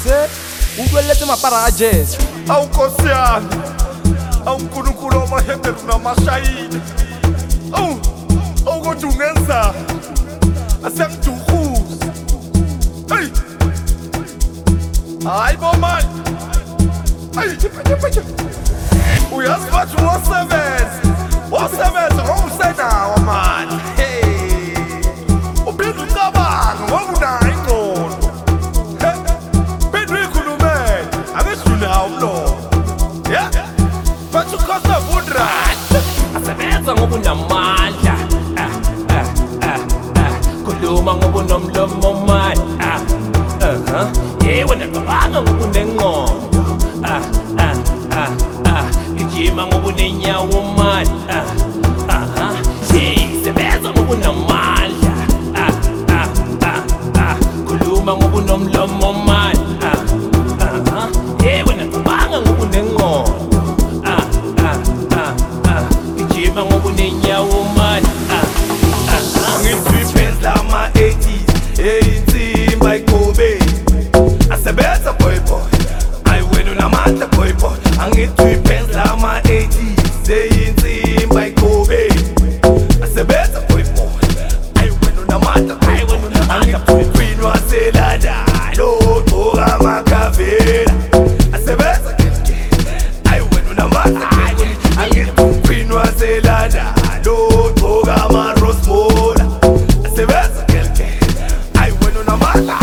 Exe ukwelete maparajes awunkosiyana awunkulunkulu wamahebheru namashayini awukothi ungenza asengiduhuza hey hayi bomani hey uyazi bathi wosebenza ngomsenawo mani hey uphinde ucabanga ngoba unayo ingqondo phinde uyikhulumele akesidlulayo umlomo ya bathi ukosa vudrati asebenza ngoba unamandla khuluma ngoba unomlomo mani yewe nacabanga ngoba unengqondo gijima ngoba unenyawo mani sebenza ngoba unamandla khuluma ngoba unomlomo mani yewe nacabanga ngoba unengqondo gijima ngoba unenyawo mani Ngitwipenzi lama-80s eyinsimba igobe asebenza boy ayi wena unamandla boy angitwipenzi lama-80s eyinsimba igobe asebenza boy ayi wena unamandla angitwiqueen waselanda logcoka amakavela asebenza ayi wena unamandla angitwiqueen waselanda logcoka amarosmola asebenza ayi wena unamandla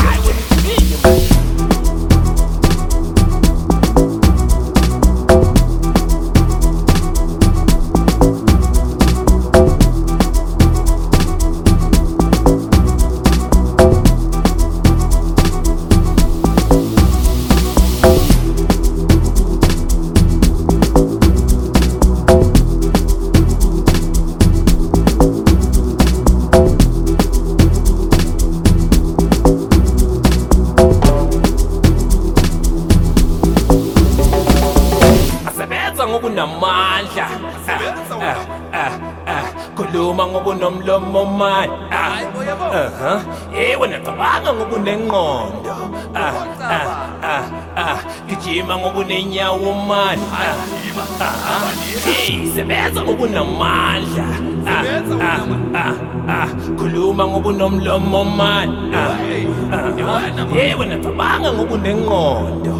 ngoba unamandla khuluma ngoba unomlomo mani yewe nacabanga ngoba unengqondo gijima ngoba unenyawo mani sebenza ngoba unamandla khuluma ngoba unomlomo mani yewe nacabanga ngoba unengqondo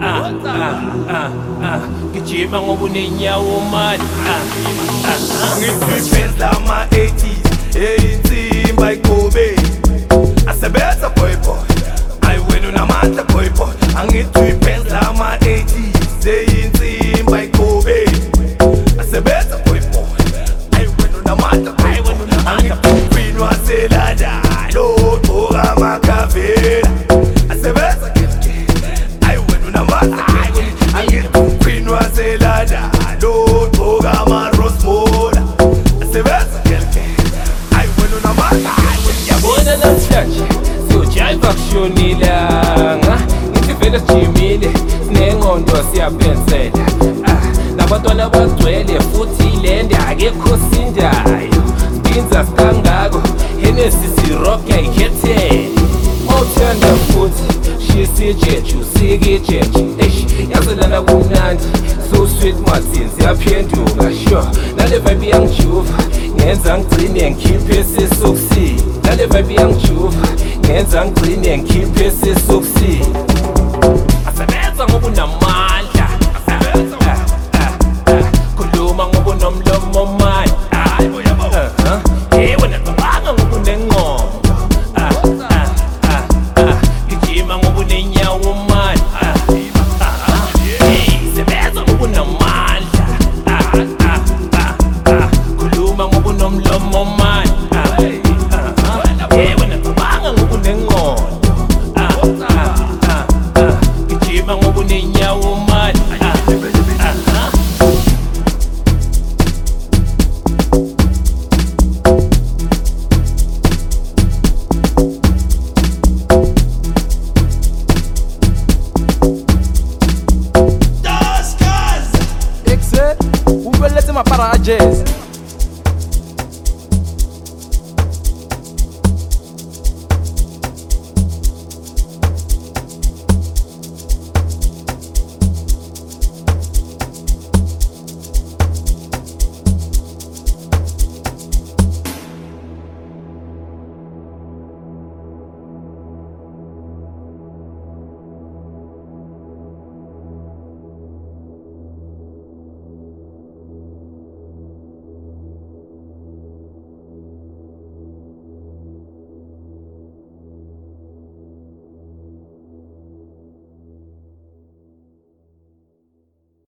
gijima ngoba unenyawo mani ngitwipenzi lama-80s eyinsimba igobe asebenza boy ayi wena unamandla boy angitwipenzi lama-80s eyinsimba igobe asebenza boy ayi wena unamandla angitwiqueen waselanda logcoka amakavela asebenza ayi wena unamandla angitwiqueen waselanda logcoka amarosmola asebenza ayi wena unamandla yabona namhlanje siyojayiva kushonilanga ngithi vele sijimile sinengqondo siyapensela nabantwana bagcwele futhi ilende akekho sindayo sibinza sikangako Hennessy rock yayikhethele mawuthanda futhi shisijeju sikijeju yazelana kumnandi so sweet Martin siyaphenduka sure nale vibe yangijuva ngenza ngigcine ngikhiphe sisukusile nale vibe yangijuva ngenza ngigcine ngikhiphe sisukusile asebenza ngoba unamandla khuluma ngoba unomlomo mani yewe nacabanga ngoba unengqondo gijima ngoba unenyawo mani sebenza ngoba unamandla khuluma ngoba unomlomo mani yewe nacabanga ngoba unengqondo gijima ngoba unenyawo mani Exe ukwelete maparajes